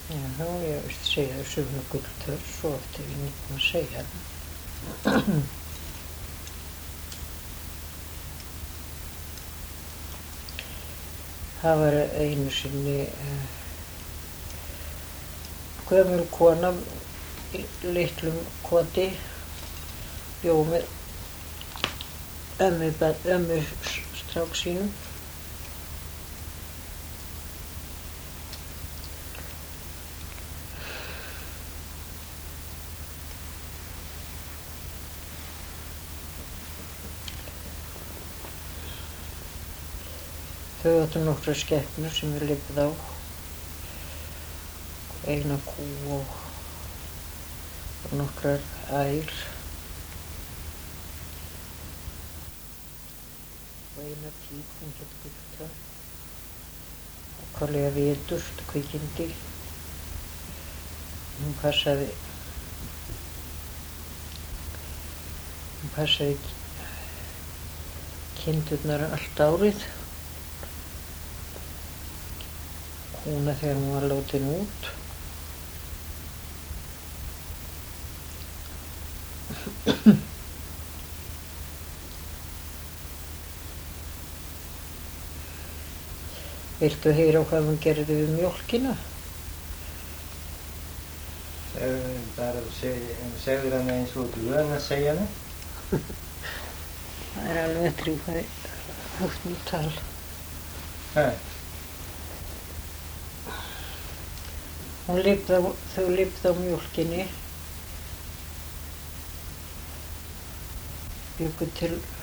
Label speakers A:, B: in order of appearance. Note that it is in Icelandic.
A: Já, ég veist segja sömu gulltör svo eftir ég nýtt að segja það. Það var einu sinni gömul kona í litlum koti bjó með ömmu strák sínum. Þau áttu nokkrar skepnur sem við lifðu á, eina kú og nokkrar ær og eina tík, hún hét Gutta, ákaflega viturt kvikindi. Hún passaði kindurnar allt árið. Kúna þegar hún var látin út. Viltu heyra hvað hún gerði við mjólkina?
B: Segðu hana eins og þú vön að segja hana.
A: Það alveg drjúfari högt nú tal. Þau lifðu á mjólkinni, bjuggu til